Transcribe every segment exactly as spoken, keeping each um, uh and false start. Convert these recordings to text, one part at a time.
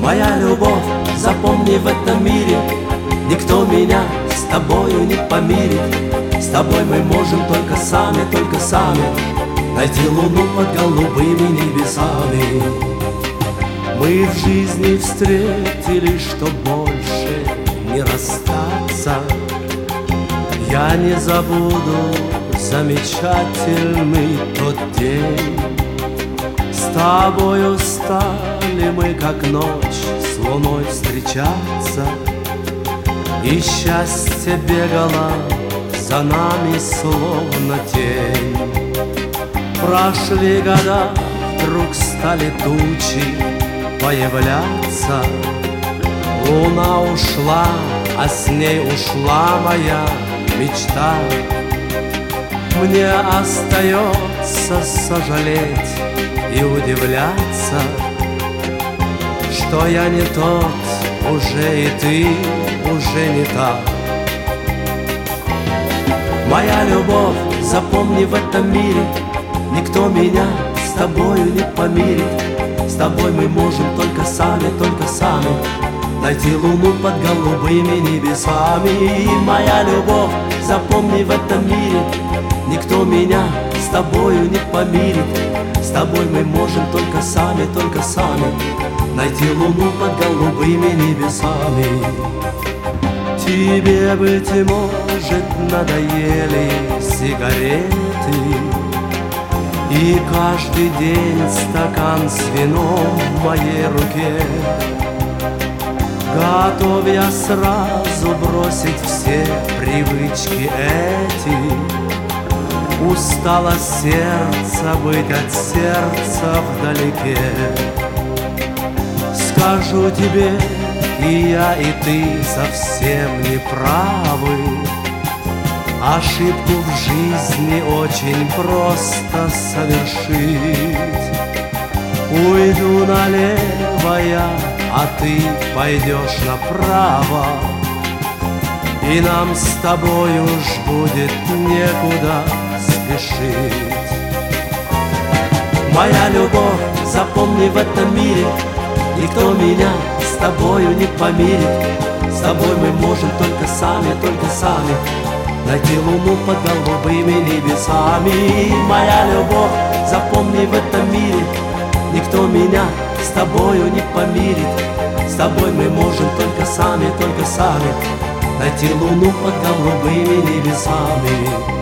Моя любовь, запомни, в этом мире никто меня с тобою не помирит. С тобой мы можем только сами, только сами найти луну под голубыми небесами. Мы в жизни встретили, что больше не расстаться. Я не забуду замечательный тот день. С тобою стали мы, как ночь с луной, встречаться. И счастье бегало за нами, словно тень. Прошли года, вдруг стали тучи появляться. Луна ушла, а с ней ушла моя мечта. Мне остается сожалеть и удивляться, что я не тот, уже и ты уже не та. Моя любовь, запомни, в этом мире никто меня с тобою не помирит. С тобой мы можем только сами, только сами найти луну под голубыми небесами. Моя любовь, запомни, в этом мире никто меня с тобою не помирит. С тобой мы можем только сами, только сами найти луну под голубыми небесами. Тебе, быть может, надоели сигареты, и каждый день стакан с вином в моей руке. Готов я сразу бросить все привычки эти. Устало сердце быть от сердца вдалеке. Скажу тебе, и я, и ты совсем не правы. Ошибку в жизни очень просто совершить. Уйду налево я, а ты пойдешь направо, и нам с тобой уж будет некуда спешить. Моя любовь, запомни, в этом мире никто меня с тобою не помирит. С тобой мы можем только сами, только сами найти луну под голубыми небесами. Моя любовь, запомни, в этом мире никто меня с тобою не помирит. С тобой мы можем только сами, только сами найти луну под голубыми небесами.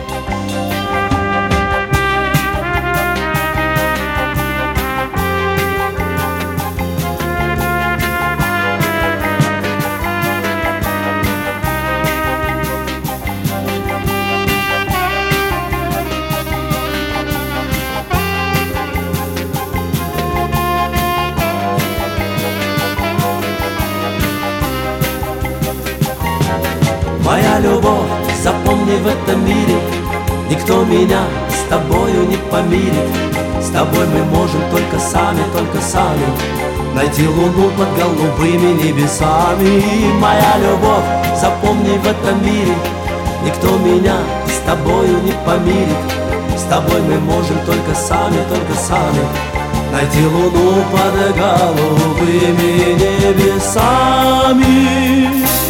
Моя любовь, запомни, в этом мире никто меня с тобою не помирит. С тобой мы можем только сами, только сами найти луну под голубыми небесами. Моя любовь, запомни, в этом мире никто меня с тобою не помирит. С тобой мы можем только сами, только сами найти луну под голубыми небесами.